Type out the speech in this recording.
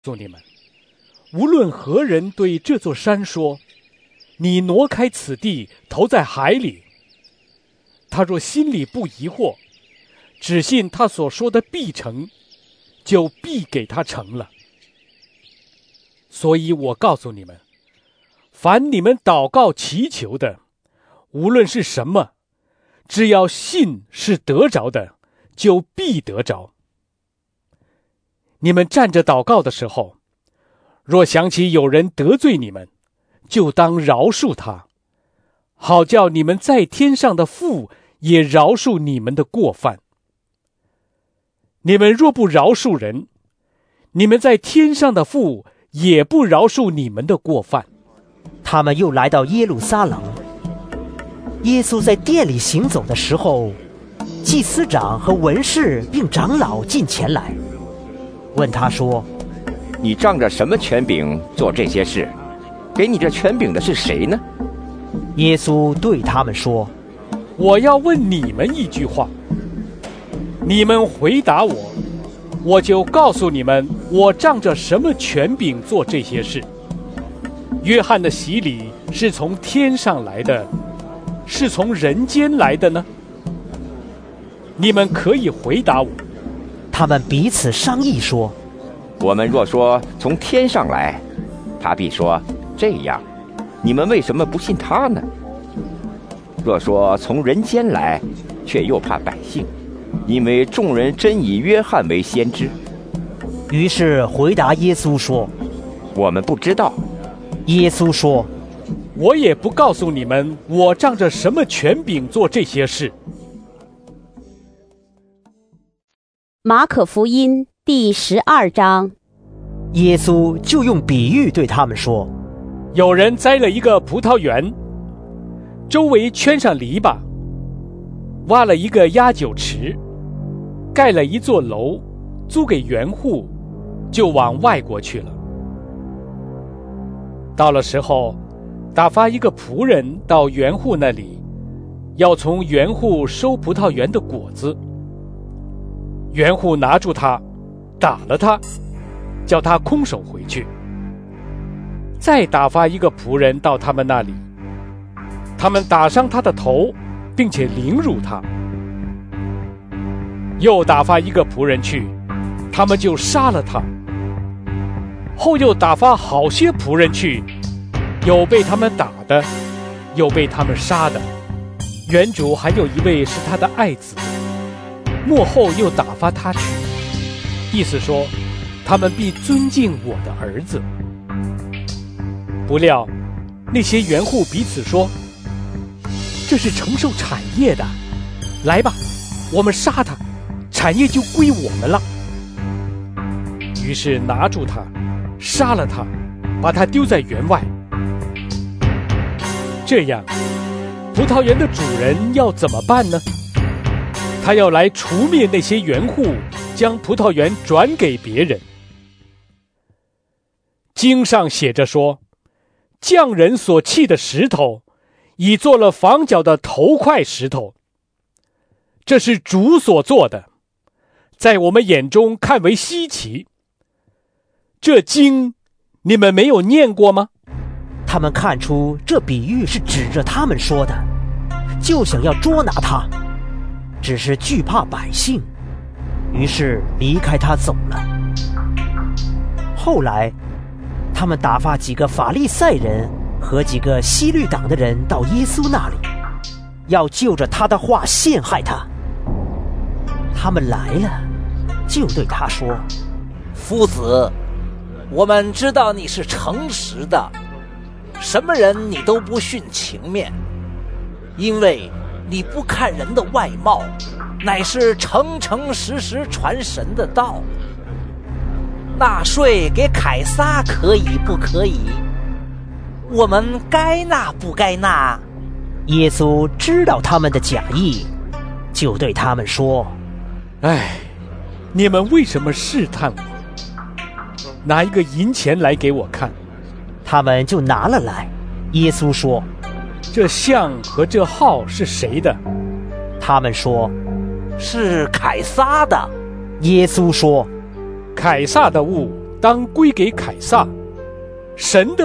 诉你们，无论何人对这座山说，你挪开此地，投在海里，他若心里不疑惑，只信他所说的必成，就必给他成了。所以我告诉你们，凡你们祷告祈求的，无论是什么，只要信是得着的，就必得着。你们站着祷告的时候，若想起有人得罪你们，就当饶恕他，好叫你们在天上的父也饶恕你们的过犯。你们若不饶恕人，你们在天上的父也不饶恕你们的过犯。 他们又来到耶路撒冷，耶稣在殿里行走的时候，祭司长和文士并长老进前来，问他说： 你仗着什么权柄做这些事？给你这权柄的是谁呢？ 耶稣对他们说： 我要问你们一句话，你们回答我，我就告诉你们，我仗着什么权柄做这些事。约翰的洗礼是从天上来的，是从人间来的呢？你们可以回答我。 他们彼此商议说： 我们若说从天上来，他必说这样，你们为什么不信他呢？若说从人间来，却又怕百姓，因为众人真以约翰为先知。 于是回答耶稣说： 我们不知道。 耶稣说： 我也不告诉你们，我仗着什么权柄做这些事。 马可福音第12章。 耶稣就用比喻对他们说： 有人栽了一个葡萄园，周围圈上篱笆，挖了一个压酒池，盖了一座楼，租给园户，就往外国去了。到了时候，打发一个仆人到园户那里，要从园户收葡萄园的果子。园户拿住他，打了他，叫他空手回去。再打发一个仆人到他们那里，他们打伤他的头，并且凌辱他。又打发一个仆人去，他们就杀了他。后又打发好些仆人去，有被他们打的，有被他们杀的。园主还有一位是他的爱子，末后又打发他去，意思说他们必尊敬我的儿子。不料那些园户彼此说：这是承受产业的，来吧，我们杀他，产业就归我们了。于是拿住他，杀了他，把他丢在园外。这样，葡萄园的主人要怎么办呢？他要来除灭那些园户，将葡萄园转给别人。经上写着说，匠人所砌的石头，已做了房角的头块石头。这是主所做的，在我们眼中看为稀奇。这经你们没有念过吗？ 他们看出这比喻是指着他们说的，就想要捉拿他，只是惧怕百姓，于是离开他走了。后来他们打发几个法利赛人和几个希律党的人到耶稣那里，要就着他的话陷害他。他们来了，就对他说： 夫子，我们知道你是诚实的，什么人你都不徇情面，因为你不看人的外貌，乃是诚诚实实传神的道。纳税给凯撒可以不可以？我们该纳不该纳？ 耶稣知道他们的假意，就对他们说： 你们为什么试探我？拿一个银钱来给我看。 他们就拿了来。耶稣说： 这像和这号是谁的？ 他们说： 是凯撒的。 耶稣说： 凯撒的物当归给凯撒，神的